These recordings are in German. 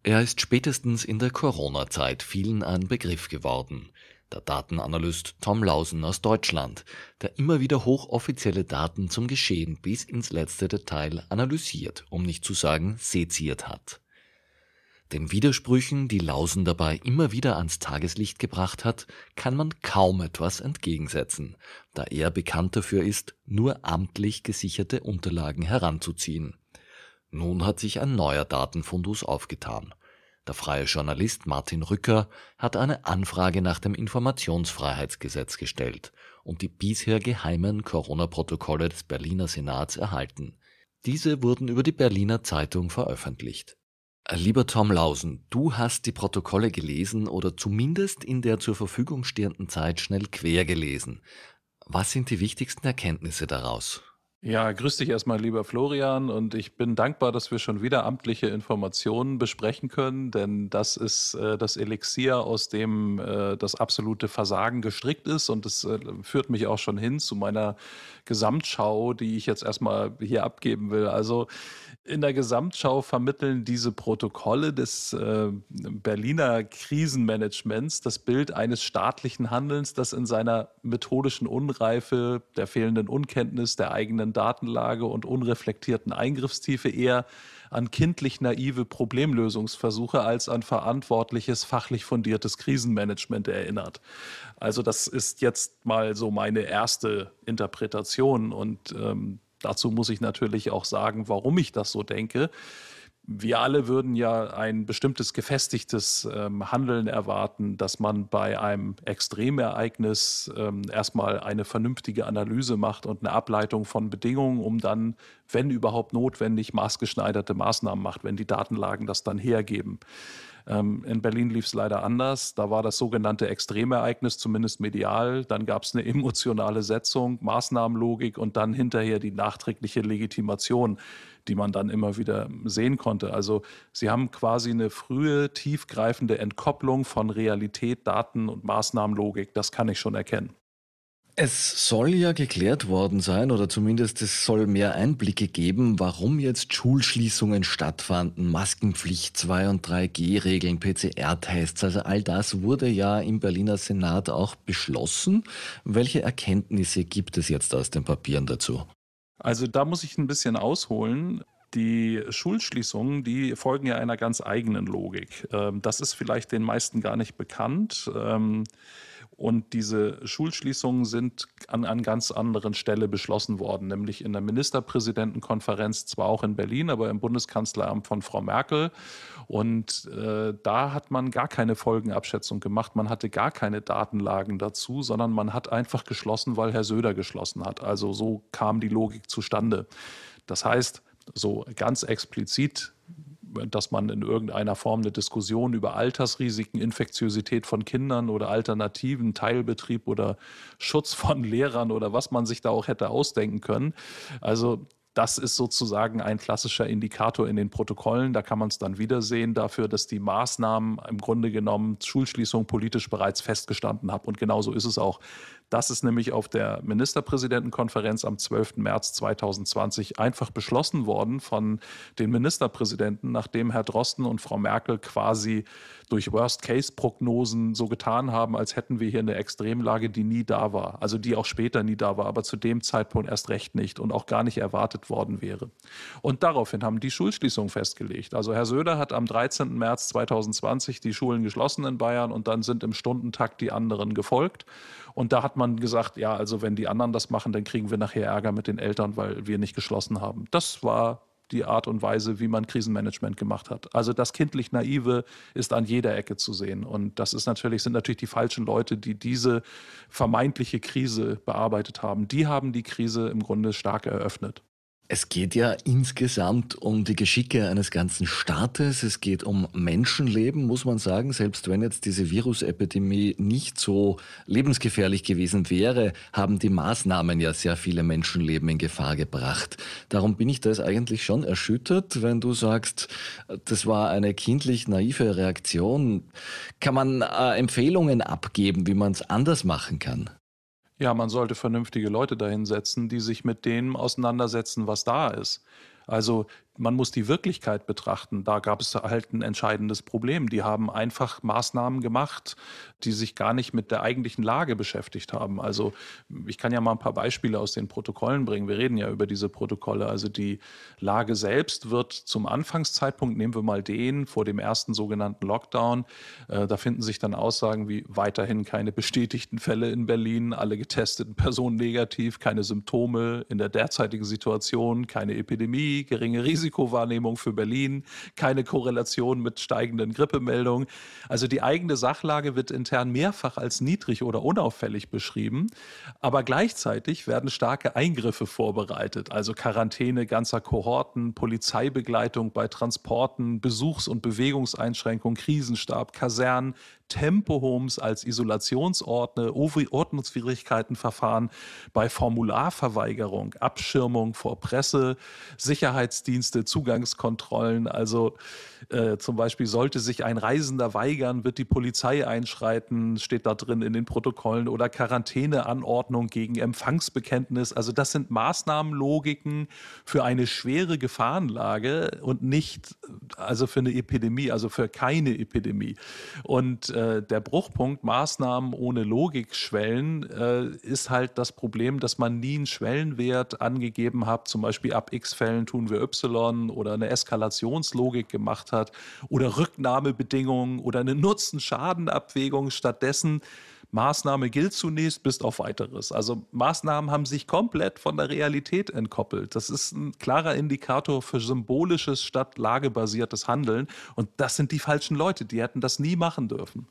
Er ist spätestens in der Corona-Zeit vielen ein Begriff geworden. Der Datenanalyst Tom Lausen aus Deutschland, der immer wieder hochoffizielle Daten zum Geschehen bis ins letzte Detail analysiert, um nicht zu sagen seziert hat. Den Widersprüchen, die Lausen dabei immer wieder ans Tageslicht gebracht hat, kann man kaum etwas entgegensetzen, da er bekannt dafür ist, nur amtlich gesicherte Unterlagen heranzuziehen. Nun hat sich ein neuer Datenfundus aufgetan. Der freie Journalist Martin Rücker hat eine Anfrage nach dem Informationsfreiheitsgesetz gestellt und die bisher geheimen Corona-Protokolle des Berliner Senats erhalten. Diese wurden über die Berliner Zeitung veröffentlicht. Lieber Tom Lausen, du hast die Protokolle gelesen oder zumindest in der zur Verfügung stehenden Zeit schnell quer gelesen. Was sind die wichtigsten Erkenntnisse daraus? Ja, grüß dich erstmal, lieber Florian, und ich bin dankbar, dass wir schon wieder amtliche Informationen besprechen können, denn das ist das Elixier, aus dem das absolute Versagen gestrickt ist, und das führt mich auch schon hin zu meiner Gesamtschau, die ich jetzt erstmal hier abgeben will. Also in der Gesamtschau vermitteln diese Protokolle des Berliner Krisenmanagements das Bild eines staatlichen Handelns, das in seiner methodischen Unreife, der fehlenden Unkenntnis der eigenen Datenlage und unreflektierten Eingriffstiefe eher an kindlich naive Problemlösungsversuche als an verantwortliches, fachlich fundiertes Krisenmanagement erinnert. Also das ist jetzt mal so meine erste Interpretation, und dazu muss ich natürlich auch sagen, warum ich das so denke. Wir alle würden ja ein bestimmtes gefestigtes Handeln erwarten, dass man bei einem Extremereignis erstmal eine vernünftige Analyse macht und eine Ableitung von Bedingungen, um dann, wenn überhaupt notwendig, maßgeschneiderte Maßnahmen macht, wenn die Datenlagen das dann hergeben. In Berlin lief es leider anders. Da war das sogenannte Extremereignis, zumindest medial. Dann gab es eine emotionale Setzung, Maßnahmenlogik und dann hinterher die nachträgliche Legitimation, die man dann immer wieder sehen konnte. Also sie haben quasi eine frühe, tiefgreifende Entkopplung von Realität, Daten und Maßnahmenlogik. Das kann ich schon erkennen. Es soll ja geklärt worden sein, oder zumindest es soll mehr Einblicke geben, warum jetzt Schulschließungen stattfanden, Maskenpflicht, 2- und 3G-Regeln, PCR-Tests, also all das wurde ja im Berliner Senat auch beschlossen. Welche Erkenntnisse gibt es jetzt aus den Papieren dazu? Also da muss ich ein bisschen ausholen. Die Schulschließungen, die folgen ja einer ganz eigenen Logik. Das ist vielleicht den meisten gar nicht bekannt. Und diese Schulschließungen sind an einer ganz anderen Stelle beschlossen worden, nämlich in der Ministerpräsidentenkonferenz, zwar auch in Berlin, aber im Bundeskanzleramt von Frau Merkel. Und da hat man gar keine Folgenabschätzung gemacht, man hatte gar keine Datenlagen dazu, sondern man hat einfach geschlossen, weil Herr Söder geschlossen hat. Also so kam die Logik zustande. Das heißt, so ganz explizit, dass man in irgendeiner Form eine Diskussion über Altersrisiken, Infektiosität von Kindern oder Alternativen, Teilbetrieb oder Schutz von Lehrern oder was man sich da auch hätte ausdenken können. Also das ist sozusagen ein klassischer Indikator in den Protokollen. Da kann man es dann wiedersehen dafür, dass die Maßnahmen im Grunde genommen Schulschließung politisch bereits festgestanden haben. Und genauso ist es auch. Das ist nämlich auf der Ministerpräsidentenkonferenz am 12. März 2020 einfach beschlossen worden von den Ministerpräsidenten, nachdem Herr Drosten und Frau Merkel quasi durch Worst-Case-Prognosen so getan haben, als hätten wir hier eine Extremlage, die nie da war. Also die auch später nie da war, aber zu dem Zeitpunkt erst recht nicht und auch gar nicht erwartet worden wäre. Und daraufhin haben die Schulschließungen festgelegt. Also Herr Söder hat am 13. März 2020 die Schulen geschlossen in Bayern und dann sind im Stundentakt die anderen gefolgt. Und da hat man gesagt, ja, also wenn die anderen das machen, dann kriegen wir nachher Ärger mit den Eltern, weil wir nicht geschlossen haben. Das war die Art und Weise, wie man Krisenmanagement gemacht hat. Also das kindlich Naive ist an jeder Ecke zu sehen. Und das ist sind natürlich die falschen Leute, die diese vermeintliche Krise bearbeitet haben. Die haben die Krise im Grunde stark eröffnet. Es geht ja insgesamt um die Geschicke eines ganzen Staates. Es geht um Menschenleben, muss man sagen. Selbst wenn jetzt diese Virusepidemie nicht so lebensgefährlich gewesen wäre, haben die Maßnahmen ja sehr viele Menschenleben in Gefahr gebracht. Darum bin ich da jetzt eigentlich schon erschüttert, wenn du sagst, das war eine kindlich naive Reaktion. Kann man Empfehlungen abgeben, wie man es anders machen kann? Ja, man sollte vernünftige Leute dahinsetzen, die sich mit dem auseinandersetzen, was da ist. Also man muss die Wirklichkeit betrachten. Da gab es halt ein entscheidendes Problem. Die haben einfach Maßnahmen gemacht, die sich gar nicht mit der eigentlichen Lage beschäftigt haben. Also ich kann ja mal ein paar Beispiele aus den Protokollen bringen. Wir reden ja über diese Protokolle. Also die Lage selbst wird zum Anfangszeitpunkt, nehmen wir mal den vor dem ersten sogenannten Lockdown, da finden sich dann Aussagen wie weiterhin keine bestätigten Fälle in Berlin, alle getesteten Personen negativ, keine Symptome in der derzeitigen Situation, keine Epidemie, geringe Risikowahrnehmung für Berlin, keine Korrelation mit steigenden Grippemeldungen. Also die eigene Sachlage wird intern mehrfach als niedrig oder unauffällig beschrieben, aber gleichzeitig werden starke Eingriffe vorbereitet, also Quarantäne ganzer Kohorten, Polizeibegleitung bei Transporten, Besuchs- und Bewegungseinschränkungen, Krisenstab, Kasernen, Tempohomes als Isolationsorte, Ordnungswidrigkeitenverfahren bei Formularverweigerung, Abschirmung vor Presse, Sicherheitsdienste, Zugangskontrollen. Also zum Beispiel sollte sich ein Reisender weigern, wird die Polizei einschreiten, steht da drin in den Protokollen, oder Quarantäneanordnung gegen Empfangsbekenntnis. Also das sind Maßnahmenlogiken für eine schwere Gefahrenlage und nicht also für eine Epidemie, also für keine Epidemie. Und der Bruchpunkt Maßnahmen ohne Logikschwellen ist halt das Problem, dass man nie einen Schwellenwert angegeben hat, zum Beispiel ab X Fällen tun wir Y, oder eine Eskalationslogik gemacht hat oder Rücknahmebedingungen oder eine Nutzen-Schaden-Abwägung. Stattdessen Maßnahme gilt zunächst bis auf Weiteres. Also Maßnahmen haben sich komplett von der Realität entkoppelt. Das ist ein klarer Indikator für symbolisches statt lagebasiertes Handeln. Und das sind die falschen Leute, die hätten das nie machen dürfen.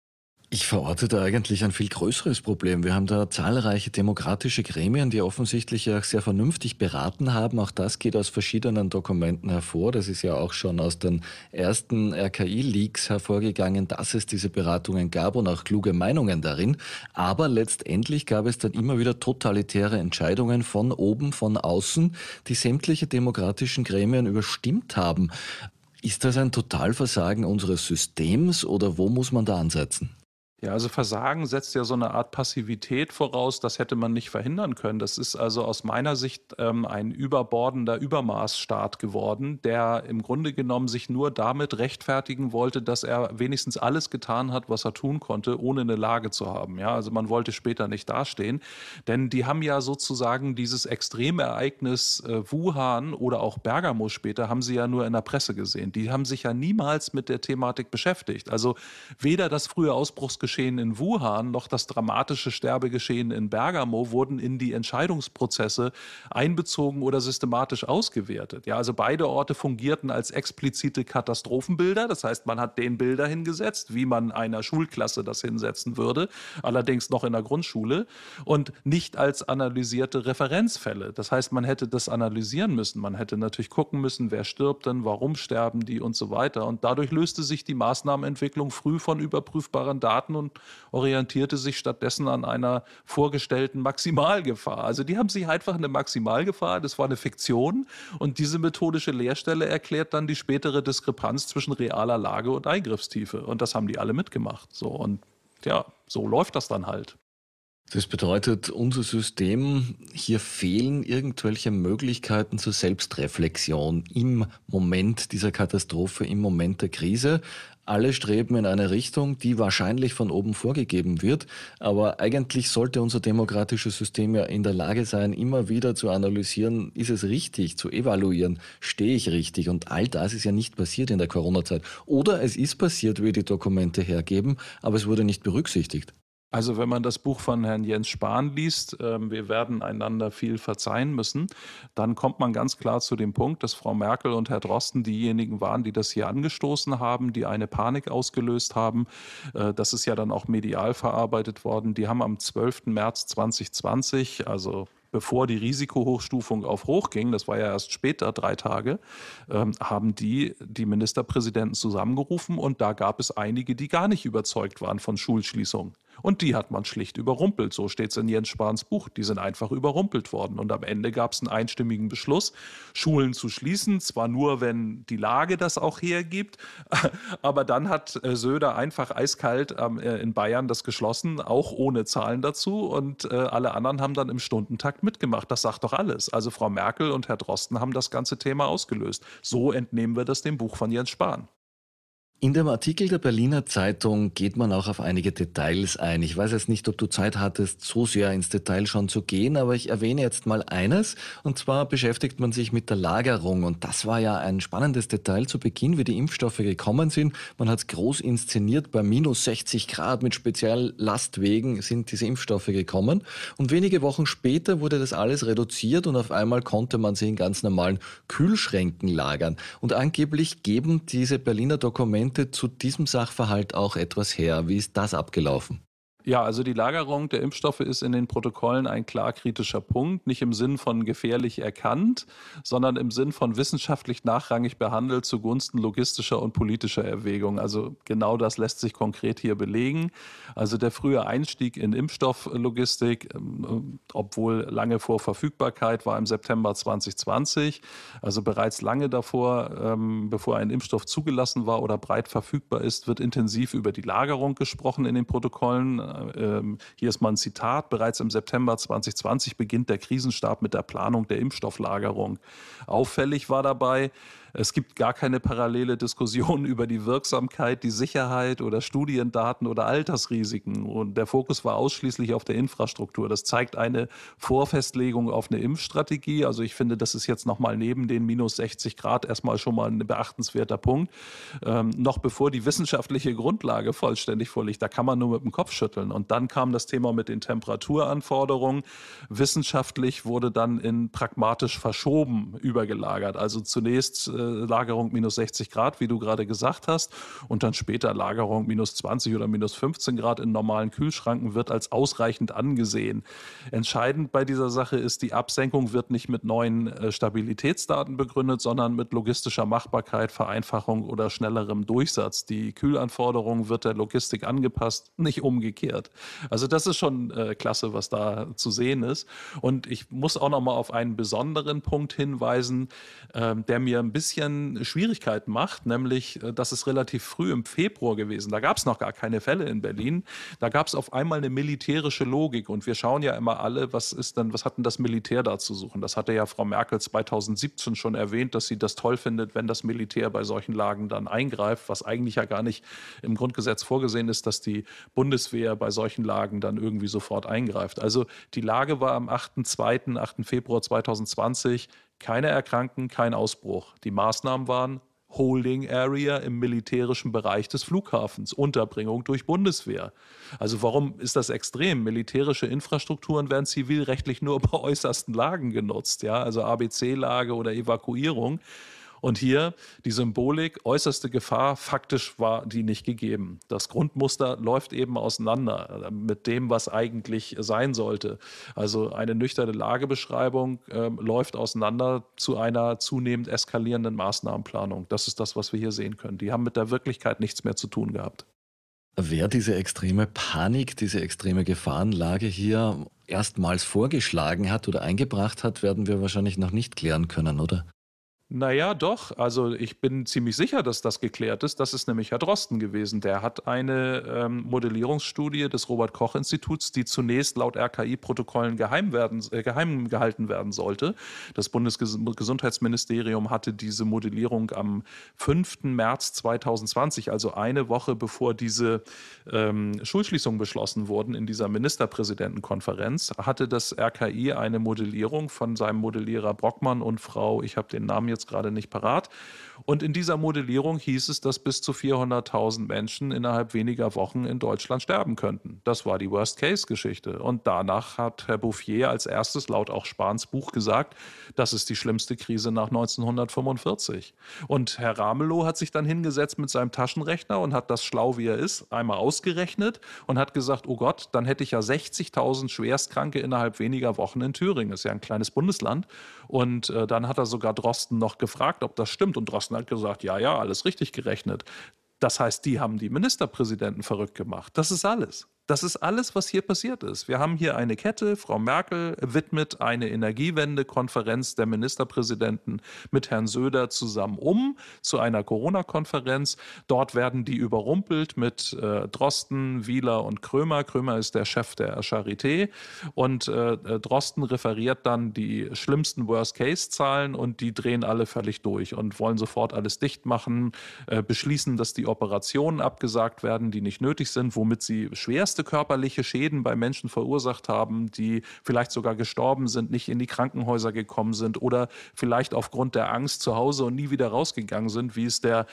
Ich verorte da eigentlich ein viel größeres Problem. Wir haben da zahlreiche demokratische Gremien, die offensichtlich auch sehr vernünftig beraten haben. Auch das geht aus verschiedenen Dokumenten hervor. Das ist ja auch schon aus den ersten RKI-Leaks hervorgegangen, dass es diese Beratungen gab und auch kluge Meinungen darin. Aber letztendlich gab es dann immer wieder totalitäre Entscheidungen von oben, von außen, die sämtliche demokratischen Gremien überstimmt haben. Ist das ein Totalversagen unseres Systems oder wo muss man da ansetzen? Ja, also Versagen setzt ja so eine Art Passivität voraus, das hätte man nicht verhindern können. Das ist also aus meiner Sicht ein überbordender Übermaßstaat geworden, der im Grunde genommen sich nur damit rechtfertigen wollte, dass er wenigstens alles getan hat, was er tun konnte, ohne eine Lage zu haben. Ja, also man wollte später nicht dastehen, denn die haben ja sozusagen dieses Extremereignis Wuhan oder auch Bergamo später, haben sie ja nur in der Presse gesehen. Die haben sich ja niemals mit der Thematik beschäftigt. Also weder das frühe Ausbruchsgeschehen in Wuhan noch das dramatische Sterbegeschehen in Bergamo wurden in die Entscheidungsprozesse einbezogen oder systematisch ausgewertet. Ja, also beide Orte fungierten als explizite Katastrophenbilder. Das heißt, man hat den Bilder hingesetzt, wie man einer Schulklasse das hinsetzen würde, allerdings noch in der Grundschule, und nicht als analysierte Referenzfälle. Das heißt, man hätte das analysieren müssen. Man hätte natürlich gucken müssen, wer stirbt denn, warum sterben die und so weiter. Und dadurch löste sich die Maßnahmenentwicklung früh von überprüfbaren Daten und orientierte sich stattdessen an einer vorgestellten Maximalgefahr. Also die haben sich einfach eine Maximalgefahr, das war eine Fiktion, und diese methodische Leerstelle erklärt dann die spätere Diskrepanz zwischen realer Lage und Eingriffstiefe. Und das haben die alle mitgemacht. So, und ja, so läuft das dann halt. Das bedeutet, unser System, hier fehlen irgendwelche Möglichkeiten zur Selbstreflexion im Moment dieser Katastrophe, im Moment der Krise. Alle streben in eine Richtung, die wahrscheinlich von oben vorgegeben wird, aber eigentlich sollte unser demokratisches System ja in der Lage sein, immer wieder zu analysieren, ist es richtig, zu evaluieren, stehe ich richtig, und all das ist ja nicht passiert in der Corona-Zeit. Oder es ist passiert, wie die Dokumente hergeben, aber es wurde nicht berücksichtigt. Also wenn man das Buch von Herrn Jens Spahn liest, wir werden einander viel verzeihen müssen, dann kommt man ganz klar zu dem Punkt, dass Frau Merkel und Herr Drosten diejenigen waren, die das hier angestoßen haben, die eine Panik ausgelöst haben. Das ist ja dann auch medial verarbeitet worden. Die haben am 12. März 2020, also bevor die Risikohochstufung auf Hoch ging, das war ja erst später, 3 Tage, haben die Ministerpräsidenten zusammengerufen, und da gab es einige, die gar nicht überzeugt waren von Schulschließungen. Und die hat man schlicht überrumpelt. So steht es in Jens Spahns Buch. Die sind einfach überrumpelt worden. Und am Ende gab es einen einstimmigen Beschluss, Schulen zu schließen. Zwar nur, wenn die Lage das auch hergibt. Aber dann hat Söder einfach eiskalt in Bayern das geschlossen, auch ohne Zahlen dazu. Und alle anderen haben dann im Stundentakt mitgemacht. Das sagt doch alles. Also Frau Merkel und Herr Drosten haben das ganze Thema ausgelöst. So entnehmen wir das dem Buch von Jens Spahn. In dem Artikel der Berliner Zeitung geht man auch auf einige Details ein. Ich weiß jetzt nicht, ob du Zeit hattest, so sehr ins Detail schon zu gehen, aber ich erwähne jetzt mal eines. Und zwar beschäftigt man sich mit der Lagerung. Und das war ja ein spannendes Detail zu Beginn, wie die Impfstoffe gekommen sind. Man hat es groß inszeniert, bei minus 60 Grad mit Speziallastwegen sind diese Impfstoffe gekommen. Und wenige Wochen später wurde das alles reduziert und auf einmal konnte man sie in ganz normalen Kühlschränken lagern. Und angeblich geben diese Berliner Dokumente zu diesem Sachverhalt auch etwas her. Wie ist das abgelaufen? Ja, also die Lagerung der Impfstoffe ist in den Protokollen ein klar kritischer Punkt, nicht im Sinn von gefährlich erkannt, sondern im Sinn von wissenschaftlich nachrangig behandelt zugunsten logistischer und politischer Erwägungen. Also genau das lässt sich konkret hier belegen. Also der frühe Einstieg in Impfstofflogistik, obwohl lange vor Verfügbarkeit, war im September 2020, also bereits lange davor, bevor ein Impfstoff zugelassen war oder breit verfügbar ist, wird intensiv über die Lagerung gesprochen in den Protokollen. Hier ist mal ein Zitat. Bereits im September 2020 beginnt der Krisenstab mit der Planung der Impfstofflagerung. Auffällig war dabei, es gibt gar keine parallele Diskussion über die Wirksamkeit, die Sicherheit oder Studiendaten oder Altersrisiken. Und der Fokus war ausschließlich auf der Infrastruktur. Das zeigt eine Vorfestlegung auf eine Impfstrategie. Also ich finde, das ist jetzt nochmal neben den minus 60 Grad erstmal schon mal ein beachtenswerter Punkt. Noch bevor die wissenschaftliche Grundlage vollständig vorliegt, da kann man nur mit dem Kopf schütteln. Und dann kam das Thema mit den Temperaturanforderungen. Wissenschaftlich wurde dann in pragmatisch verschoben übergelagert. Also zunächst Lagerung minus 60 Grad, wie du gerade gesagt hast, und dann später Lagerung minus 20 oder minus 15 Grad in normalen Kühlschranken wird als ausreichend angesehen. Entscheidend bei dieser Sache ist, die Absenkung wird nicht mit neuen Stabilitätsdaten begründet, sondern mit logistischer Machbarkeit, Vereinfachung oder schnellerem Durchsatz. Die Kühlanforderung wird der Logistik angepasst, nicht umgekehrt. Also das ist schon klasse, was da zu sehen ist. Und ich muss auch noch mal auf einen besonderen Punkt hinweisen, der mir ein bisschen Schwierigkeiten macht, nämlich, das ist relativ früh im Februar gewesen. Da gab es noch gar keine Fälle in Berlin. Da gab es auf einmal eine militärische Logik. Und wir schauen ja immer alle, was hat denn das Militär da zu suchen? Das hatte ja Frau Merkel 2017 schon erwähnt, dass sie das toll findet, wenn das Militär bei solchen Lagen dann eingreift, was eigentlich ja gar nicht im Grundgesetz vorgesehen ist, dass die Bundeswehr bei solchen Lagen dann irgendwie sofort eingreift. Also die Lage war am 8. Februar 2020, keine Erkrankten, kein Ausbruch. Die Maßnahmen waren Holding Area im militärischen Bereich des Flughafens, Unterbringung durch Bundeswehr. Also warum ist das extrem? Militärische Infrastrukturen werden zivilrechtlich nur bei äußersten Lagen genutzt, ja, also ABC-Lage oder Evakuierung. Und hier die Symbolik, äußerste Gefahr, faktisch war die nicht gegeben. Das Grundmuster läuft eben auseinander mit dem, was eigentlich sein sollte. Also eine nüchterne Lagebeschreibung läuft auseinander zu einer zunehmend eskalierenden Maßnahmenplanung. Das ist das, was wir hier sehen können. Die haben mit der Wirklichkeit nichts mehr zu tun gehabt. Wer diese extreme Panik, diese extreme Gefahrenlage hier erstmals vorgeschlagen hat oder eingebracht hat, werden wir wahrscheinlich noch nicht klären können, oder? Naja, doch. Also ich bin ziemlich sicher, dass das geklärt ist. Das ist nämlich Herr Drosten gewesen. Der hat eine Modellierungsstudie des Robert-Koch-Instituts, die zunächst laut RKI-Protokollen geheim gehalten werden sollte. Das Bundesgesundheitsministerium hatte diese Modellierung am 5. März 2020, also eine Woche bevor diese Schulschließungen beschlossen wurden in dieser Ministerpräsidentenkonferenz, hatte das RKI eine Modellierung von seinem Modellierer Brockmann und Frau, ich habe den Namen jetzt gerade nicht parat. Und in dieser Modellierung hieß es, dass bis zu 400.000 Menschen innerhalb weniger Wochen in Deutschland sterben könnten. Das war die Worst-Case-Geschichte. Und danach hat Herr Bouffier als erstes laut auch Spahns Buch gesagt, das ist die schlimmste Krise nach 1945. Und Herr Ramelow hat sich dann hingesetzt mit seinem Taschenrechner und hat das, schlau wie er ist, einmal ausgerechnet und hat gesagt, oh Gott, dann hätte ich ja 60.000 Schwerstkranke innerhalb weniger Wochen in Thüringen. Das ist ja ein kleines Bundesland. Und dann hat er sogar Drosten noch gefragt, ob das stimmt. Und Drosten hat gesagt, ja, ja, alles richtig gerechnet. Das heißt, die haben die Ministerpräsidenten verrückt gemacht. Das ist alles. Das ist alles, was hier passiert ist. Wir haben hier eine Kette. Frau Merkel widmet eine Energiewende-Konferenz der Ministerpräsidenten mit Herrn Söder zusammen zu einer Corona-Konferenz. Dort werden die überrumpelt mit Drosten, Wieler und Krömer. Krömer ist der Chef der Charité und Drosten referiert dann die schlimmsten Worst-Case-Zahlen und die drehen alle völlig durch und wollen sofort alles dicht machen, beschließen, dass die Operationen abgesagt werden, die nicht nötig sind, womit sie schwerste körperliche Schäden bei Menschen verursacht haben, die vielleicht sogar gestorben sind, nicht in die Krankenhäuser gekommen sind oder vielleicht aufgrund der Angst zu Hause und nie wieder rausgegangen sind, wie es der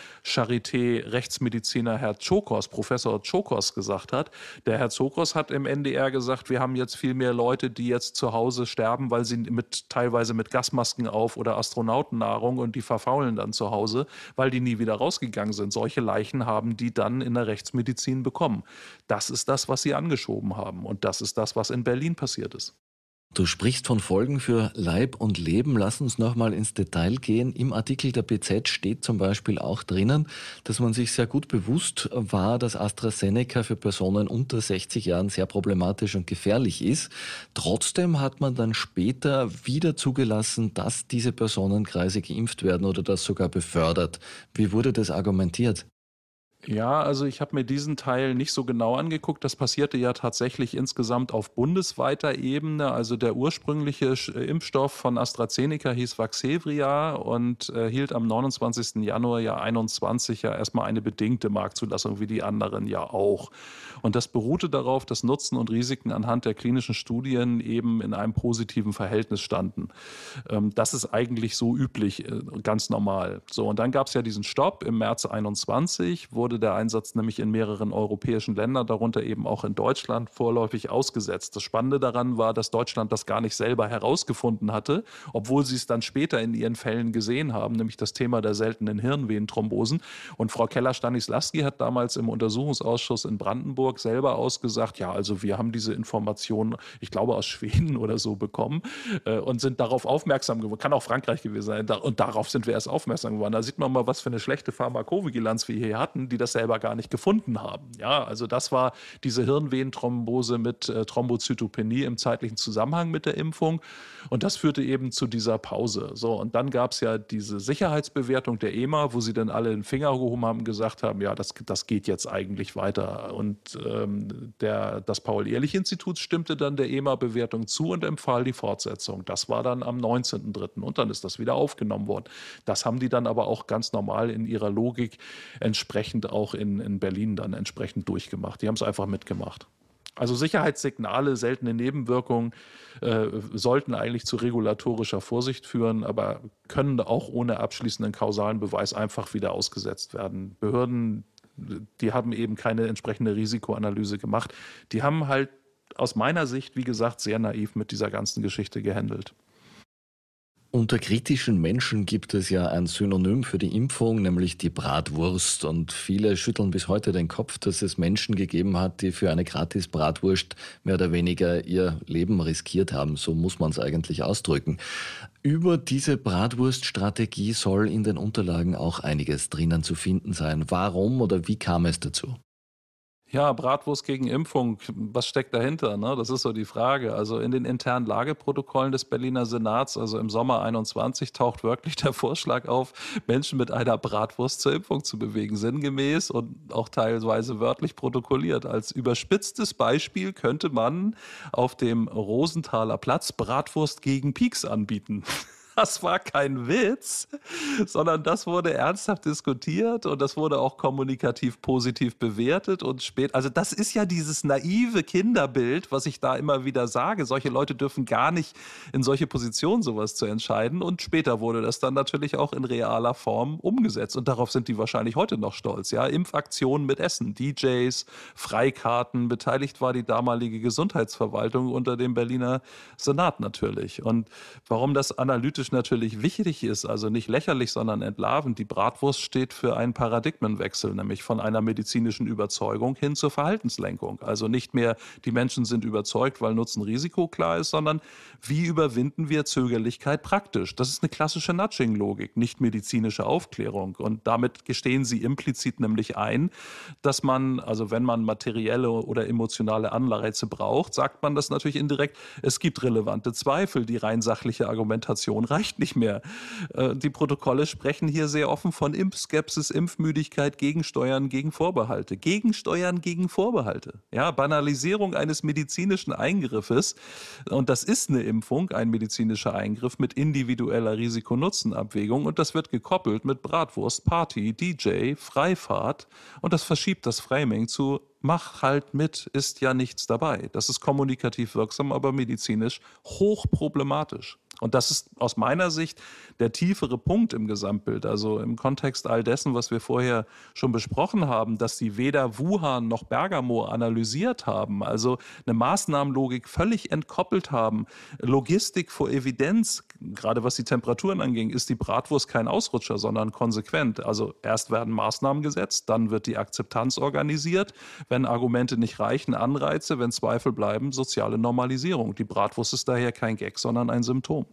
Charité-Rechtsmediziner Herr Tsokos, Professor Tsokos gesagt hat. Der Herr Tsokos hat im NDR gesagt, wir haben jetzt viel mehr Leute, die jetzt zu Hause sterben, weil sie teilweise mit Gasmasken auf oder Astronautennahrung und die verfaulen dann zu Hause, weil die nie wieder rausgegangen sind. Solche Leichen haben die dann in der Rechtsmedizin bekommen. Das ist das, was sie angeschoben haben. Und das ist das, was in Berlin passiert ist. Du sprichst von Folgen für Leib und Leben. Lass uns nochmal ins Detail gehen. Im Artikel der BZ steht zum Beispiel auch drinnen, dass man sich sehr gut bewusst war, dass AstraZeneca für Personen unter 60 Jahren sehr problematisch und gefährlich ist. Trotzdem hat man dann später wieder zugelassen, dass diese Personenkreise geimpft werden oder das sogar befördert. Wie wurde das argumentiert? Ja, also ich habe mir diesen Teil nicht so genau angeguckt. Das passierte ja tatsächlich insgesamt auf bundesweiter Ebene. Also der ursprüngliche Impfstoff von AstraZeneca hieß Vaxzevria und hielt am 29. Januar ja 21 ja erstmal eine bedingte Marktzulassung, wie die anderen ja auch. Und das beruhte darauf, dass Nutzen und Risiken anhand der klinischen Studien eben in einem positiven Verhältnis standen. Das ist eigentlich so üblich, ganz normal. So, und dann gab es ja diesen Stopp im März 21, wurde der Einsatz nämlich in mehreren europäischen Ländern, darunter eben auch in Deutschland, vorläufig ausgesetzt. Das Spannende daran war, dass Deutschland das gar nicht selber herausgefunden hatte, obwohl sie es dann später in ihren Fällen gesehen haben, nämlich das Thema der seltenen Hirnvenenthrombosen. Und Frau Keller-Stanislawski hat damals im Untersuchungsausschuss in Brandenburg selber ausgesagt, ja, also wir haben diese Informationen, ich glaube aus Schweden oder so bekommen und sind darauf aufmerksam geworden. Kann auch Frankreich gewesen sein. Und darauf sind wir erst aufmerksam geworden. Da sieht man mal, was für eine schlechte Pharmakovigilanz wir hier hatten, die das selber gar nicht gefunden haben. Ja, also das war diese Hirnvenenthrombose mit Thrombozytopenie im zeitlichen Zusammenhang mit der Impfung. Und das führte eben zu dieser Pause. So, und dann gab es ja diese Sicherheitsbewertung der EMA, wo sie dann alle den Finger gehoben haben und gesagt haben, ja, das geht jetzt eigentlich weiter. Und das Paul-Ehrlich-Institut stimmte dann der EMA-Bewertung zu und empfahl die Fortsetzung. Das war dann am 19.03. und dann ist das wieder aufgenommen worden. Das haben die dann aber auch ganz normal in ihrer Logik entsprechend auch in Berlin dann entsprechend durchgemacht. Die haben es einfach mitgemacht. Also Sicherheitssignale, seltene Nebenwirkungen sollten eigentlich zu regulatorischer Vorsicht führen, aber können auch ohne abschließenden kausalen Beweis einfach wieder ausgesetzt werden. Behörden, die haben eben keine entsprechende Risikoanalyse gemacht. Die haben halt aus meiner Sicht, wie gesagt, sehr naiv mit dieser ganzen Geschichte gehandelt. Unter kritischen Menschen gibt es ja ein Synonym für die Impfung, nämlich die Bratwurst. Und viele schütteln bis heute den Kopf, dass es Menschen gegeben hat, die für eine Gratis-Bratwurst mehr oder weniger ihr Leben riskiert haben. So muss man es eigentlich ausdrücken. Über diese Bratwurststrategie soll in den Unterlagen auch einiges drinnen zu finden sein. Warum oder wie kam es dazu? Ja, Bratwurst gegen Impfung, was steckt dahinter? Ne? Das ist so die Frage. Also in den internen Lageprotokollen des Berliner Senats, also im Sommer 21, taucht wirklich der Vorschlag auf, Menschen mit einer Bratwurst zur Impfung zu bewegen, sinngemäß und auch teilweise wörtlich protokolliert. Als überspitztes Beispiel könnte man auf dem Rosenthaler Platz Bratwurst gegen Pieks anbieten. Das war kein Witz, sondern das wurde ernsthaft diskutiert und das wurde auch kommunikativ positiv bewertet und spät. Also das ist ja dieses naive Kinderbild, was ich da immer wieder sage. Solche Leute dürfen gar nicht in solche Positionen sowas zu entscheiden und später wurde das dann natürlich auch in realer Form umgesetzt und darauf sind die wahrscheinlich heute noch stolz. Ja, Impfaktionen mit Essen, DJs, Freikarten, beteiligt war die damalige Gesundheitsverwaltung unter dem Berliner Senat natürlich. Und warum das analytisch medizinisch natürlich wichtig ist, also nicht lächerlich, sondern entlarvend. Die Bratwurst steht für einen Paradigmenwechsel, nämlich von einer medizinischen Überzeugung hin zur Verhaltenslenkung. Also nicht mehr, die Menschen sind überzeugt, weil Nutzen-Risiko klar ist, sondern wie überwinden wir Zögerlichkeit praktisch? Das ist eine klassische Nudging-Logik, nicht medizinische Aufklärung. Und damit gestehen sie implizit nämlich ein, dass man, also wenn man materielle oder emotionale Anreize braucht, sagt man das natürlich indirekt, es gibt relevante Zweifel, die rein sachliche Argumentation reicht nicht mehr. Die Protokolle sprechen hier sehr offen von Impfskepsis, Impfmüdigkeit, Gegensteuern gegen Vorbehalte. Gegensteuern gegen Vorbehalte. Ja, Banalisierung eines medizinischen Eingriffes. Und das ist eine Impfung, ein medizinischer Eingriff mit individueller Risiko-Nutzen-Abwägung. Und das wird gekoppelt mit Bratwurst, Party, DJ, Freifahrt. Und das verschiebt das Framing zu mach halt mit, ist ja nichts dabei. Das ist kommunikativ wirksam, aber medizinisch hochproblematisch. Und das ist aus meiner Sicht der tiefere Punkt im Gesamtbild. Also im Kontext all dessen, was wir vorher schon besprochen haben, dass sie weder Wuhan noch Bergamo analysiert haben, also eine Maßnahmenlogik völlig entkoppelt haben. Logistik vor Evidenz, gerade was die Temperaturen anging, ist die Bratwurst kein Ausrutscher, sondern konsequent. Also erst werden Maßnahmen gesetzt, dann wird die Akzeptanz organisiert. Wenn Argumente nicht reichen, Anreize, wenn Zweifel bleiben, soziale Normalisierung. Die Bratwurst ist daher kein Gag, sondern ein Symptom.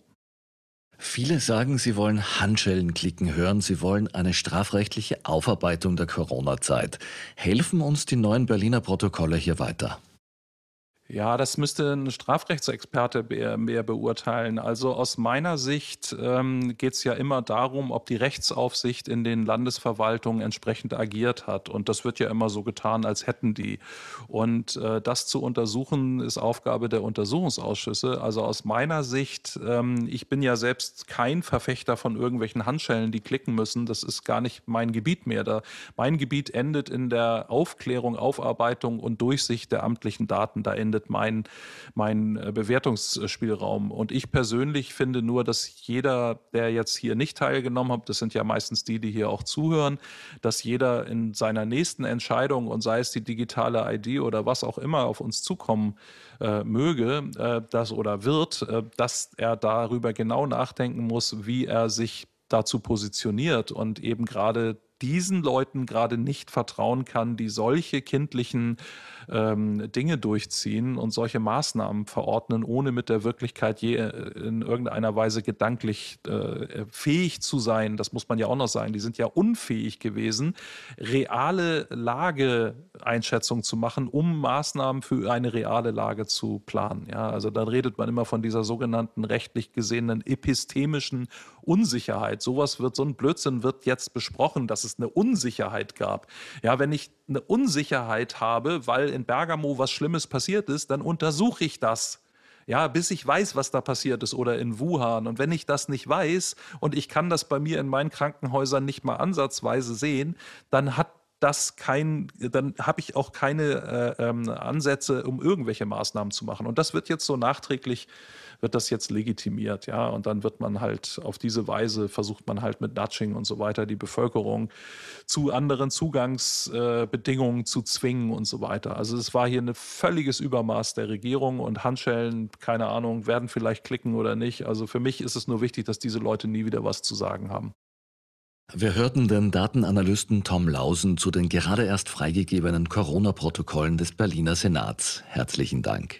Viele sagen, sie wollen Handschellen klicken hören, sie wollen eine strafrechtliche Aufarbeitung der Corona-Zeit. Helfen uns die neuen Berliner Protokolle hier weiter? Ja, das müsste ein Strafrechtsexperte mehr beurteilen. Also aus meiner Sicht geht es ja immer darum, ob die Rechtsaufsicht in den Landesverwaltungen entsprechend agiert hat. Und das wird ja immer so getan, als hätten die. Und das zu untersuchen, ist Aufgabe der Untersuchungsausschüsse. Also aus meiner Sicht, ich bin ja selbst kein Verfechter von irgendwelchen Handschellen, die klicken müssen. Das ist gar nicht mein Gebiet mehr. Mein Gebiet endet in der Aufklärung, Aufarbeitung und Durchsicht der amtlichen Daten. Da endet mein Bewertungsspielraum. Und ich persönlich finde nur, dass jeder, der jetzt hier nicht teilgenommen hat, das sind ja meistens die, die hier auch zuhören, dass jeder in seiner nächsten Entscheidung, und sei es die digitale ID oder was auch immer auf uns zukommen möge, das oder wird, dass er darüber genau nachdenken muss, wie er sich dazu positioniert und eben gerade diesen Leuten gerade nicht vertrauen kann, die solche kindlichen Dinge durchziehen und solche Maßnahmen verordnen, ohne mit der Wirklichkeit je in irgendeiner Weise gedanklich fähig zu sein. Das muss man ja auch noch sagen. Die sind ja unfähig gewesen, reale Lageeinschätzung zu machen, um Maßnahmen für eine reale Lage zu planen. Ja, also dann redet man immer von dieser sogenannten rechtlich gesehenen epistemischen Unsicherheit. So ein Blödsinn wird jetzt besprochen, dass es eine Unsicherheit gab. Ja, wenn ich eine Unsicherheit habe, weil in Bergamo was Schlimmes passiert ist, dann untersuche ich das. Ja, bis ich weiß, was da passiert ist oder in Wuhan. Und wenn ich das nicht weiß und ich kann das bei mir in meinen Krankenhäusern nicht mal ansatzweise sehen, dann dann habe ich auch keine Ansätze, um irgendwelche Maßnahmen zu machen. Und das wird jetzt so nachträglich, wird das jetzt legitimiert, ja. Und dann wird man halt auf diese Weise, versucht man halt mit Nudging und so weiter die Bevölkerung zu anderen Zugangsbedingungen zu zwingen und so weiter. Also es war hier ein völliges Übermaß der Regierung und Handschellen, keine Ahnung, werden vielleicht klicken oder nicht. Also für mich ist es nur wichtig, dass diese Leute nie wieder was zu sagen haben. Wir hörten den Datenanalysten Tom Lausen zu den gerade erst freigegebenen Corona-Protokollen des Berliner Senats. Herzlichen Dank.